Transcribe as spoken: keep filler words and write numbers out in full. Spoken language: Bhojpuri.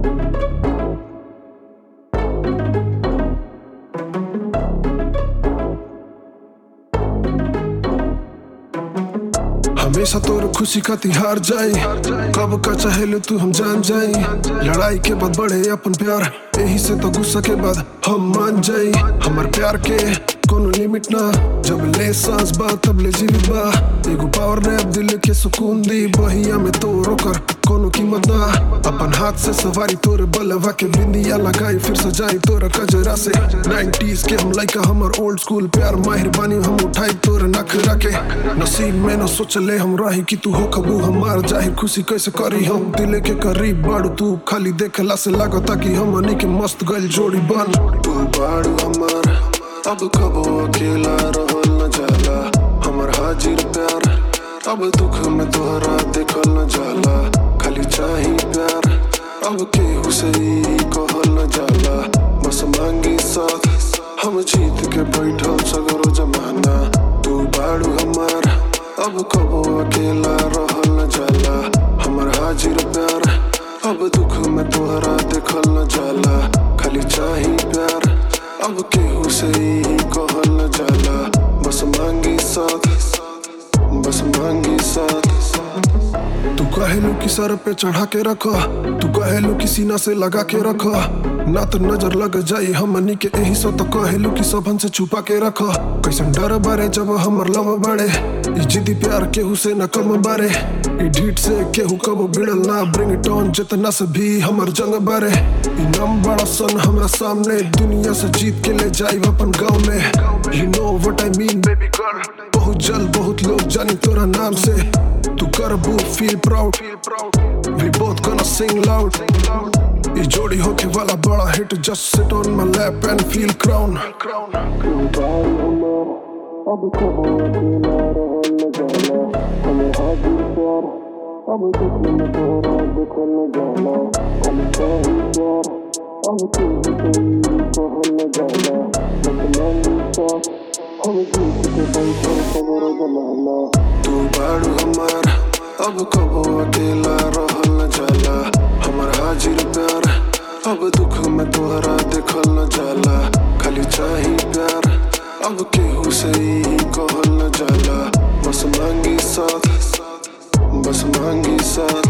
हमेशा तोर खुशी खाती हार जाई, कब का चाहे तू हम जान जाई। लड़ाई के बाद बढ़े अपन प्यार, यही से तो गुस्सा के बाद हम मान जाई। हमार प्यार के कोनो लिमिट ना, जब ले सांस बा तब ले जीवित बा। एगो पावर ने अब दिल के सुकून दी, बहिया में तो रोकर कोनो कीमत ना। अपन हाथ से सवारी तोरे बलवा के बिंदिया लगाई, फिर सजाई तोरा कजरा से। नाइंटीज़ के हम लाइका हमर ओल्ड स्कूल प्यार, माहिर बानी हम उठाई तोरे नखरा के। नसीब में न सोचले हम रही कि तू हो कबू हमार, जाहिर खुशी कैसे करी हम दिले के करीब बाड़ू तू। खाली देखला से लागता कि हमनी के मस्त गइल जोड़ी बन। तू बाड़ू हमार, अब कबो अकेला रहल न जाला। हमर हाजिर प्यार, अब दुख में तोहरा देखल न जाला। खाली चाही प्यार, अब केहू से ही कहल न जाला। बस मांगी साथ, हम जीत के बैठल सगरो जमाना। तू बाड़ू हमार, अब कबो अकेला रहल न जाला। हमर हाजिर प्यार, अब दुख में तोहरा देखल न जाला। खाली चाही प्यार, अब केहू से ही कहल न जाला। बस मांगी साथ, बस मांगी साथ। तू कहेलू कि सर पे चढ़ा के रखा, तू कहेलू कि सीना से लगा के रखा। ना तो नजर लग जाई हमनी के, यही सो तो कहेलू कि सबन से छुपा के रखा। कैसन डर बारे जब हमर लव बाड़े, ई जिद्दी प्यार केहू से न कम बारे। ई ढीठ से केहू कब बिड़ल ना, ब्रिंग इट ऑन जितना से भी हमर जंग बारे। ई नाम बड़ा सन हमरा सामने, दुनिया से जीत के ले जाई अपन गाँव में। You know what I mean baby girl, बहुत जल्द बहुत लोग जानी तोरा नाम से। तू करबू feel proud, we both gonna sing loud। ये जोड़ी होके वाला बड़ा hit, just sit on my lap and feel crown। अब कबो अकेला रहल न जाला। हमर हाजिर प्यार, अब दुख में तोहरा देखल न जाला। खाली चाही प्यार, अब केहू से ही कहल न जाला। बस मांगी साथ, हम जीत के बैठल सगरो जमाना। तू बाड़ू हमार, अब कबो अकेला रहल न जाला। हमर हाजिर प्यार, अब दुख में तोहरा देखल न जाला। खाली चाही प्यार, अब केहू से ही कहल न जाला। बस मांगी साथ, बस मांगी साथ।